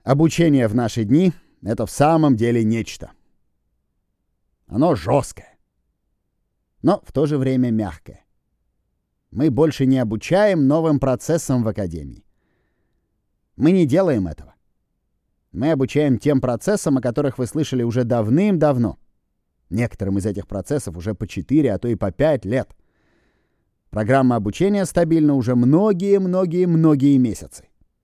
Обучение в наши дни — это в самом деле нечто. Оно жесткое, но в то же время мягкое. Мы больше не обучаем новым процессам в академии. Мы не делаем этого. Мы обучаем тем процессам, о которых вы слышали уже давным-давно. Некоторым из этих процессов уже по 4, а то и по 5 лет. Программа обучения стабильна уже многие месяцы.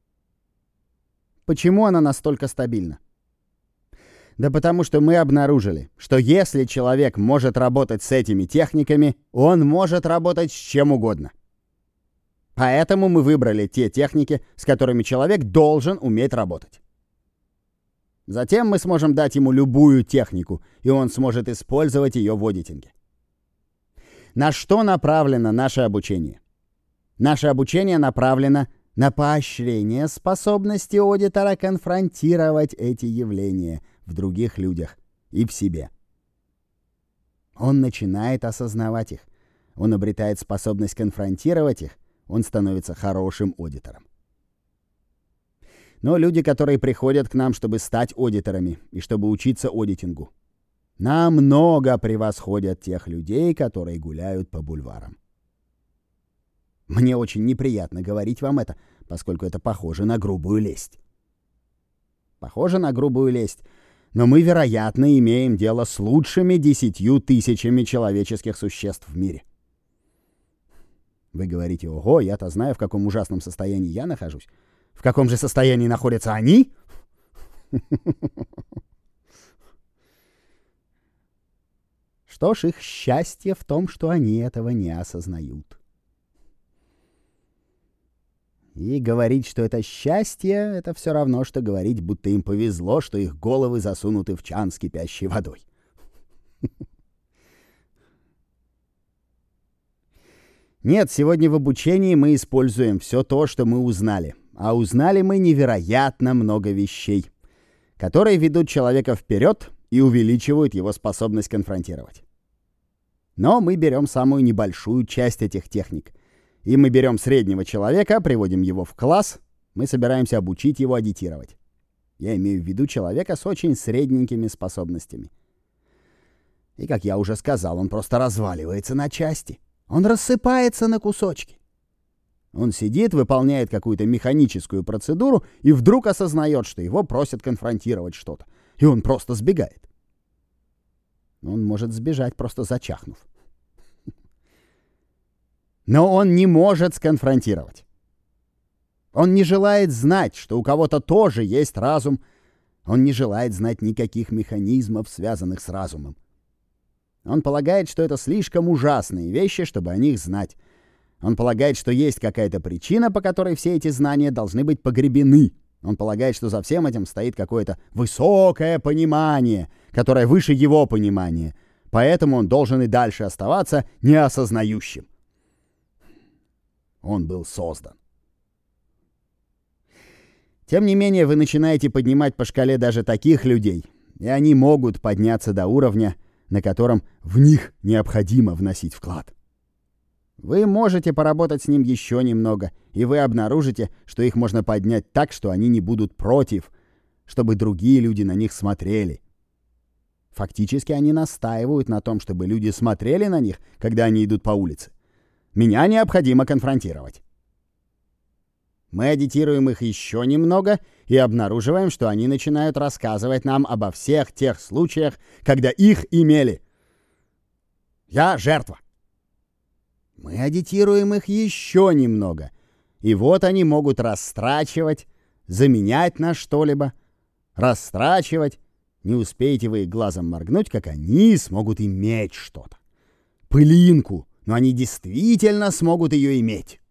Почему она настолько стабильна? Да потому что мы обнаружили, что если человек может работать с этими техниками, он может работать с чем угодно. Поэтому мы выбрали те техники, с которыми человек должен уметь работать. Затем мы сможем дать ему любую технику, и он сможет использовать ее в одитинге. На что направлено наше обучение? Наше обучение направлено на поощрение способности аудитора конфронтировать эти явления в других людях и в себе. Он начинает осознавать их, он обретает способность конфронтировать их, он становится хорошим аудитором. Но люди, которые приходят к нам, чтобы стать аудиторами и чтобы учиться аудитингу, намного превосходят тех людей, которые гуляют по бульварам. Мне очень неприятно говорить вам это, поскольку это похоже на грубую лесть. Похоже на грубую лесть, но мы, вероятно, имеем дело с лучшими 10 тысячами человеческих существ в мире. Вы говорите: ого, я-то знаю, в каком ужасном состоянии я нахожусь. В каком же состоянии находятся они? Что ж, их счастье в том, что они этого не осознают. И говорить, что это счастье, это все равно, что говорить, будто им повезло, что их головы засунуты в чан с кипящей водой. Нет, сегодня в обучении мы используем все то, что мы узнали. А узнали мы невероятно много вещей, которые ведут человека вперед и увеличивают его способность конфронтировать. Но мы берем самую небольшую часть этих техник. И мы берем среднего человека, приводим его в класс, мы собираемся обучить его аудитировать. Я имею в виду человека с очень средненькими способностями. И, как я уже сказал, он просто разваливается на части. Он рассыпается на кусочки. Он сидит, выполняет какую-то механическую процедуру и вдруг осознает, что его просят конфронтировать что-то. И он просто сбегает. Он может сбежать, просто зачахнув. Но он не может сконфронтировать. Он не желает знать, что у кого-то тоже есть разум. Он не желает знать никаких механизмов, связанных с разумом. Он полагает, что это слишком ужасные вещи, чтобы о них знать. Он полагает, что есть какая-то причина, по которой все эти знания должны быть погребены. Он полагает, что за всем этим стоит какое-то высокое понимание, которое выше его понимания. Поэтому он должен и дальше оставаться неосознающим. Он был создан. Тем не менее, вы начинаете поднимать по шкале даже таких людей, и они могут подняться до уровня, на котором в них необходимо вносить вклад. Вы можете поработать с ним еще немного, и вы обнаружите, что их можно поднять так, что они не будут против, чтобы другие люди на них смотрели. Фактически они настаивают на том, чтобы люди смотрели на них, когда они идут по улице. Меня необходимо конфронтировать. Мы аудитируем их еще немного и обнаруживаем, что они начинают рассказывать нам обо всех тех случаях, когда их имели. Я жертва. Мы аудитируем их еще немного, и вот они могут растрачивать, заменять на что-либо, растрачивать. Не успеете вы глазом моргнуть, как они смогут иметь что-то. Пылинку, но они действительно смогут ее иметь.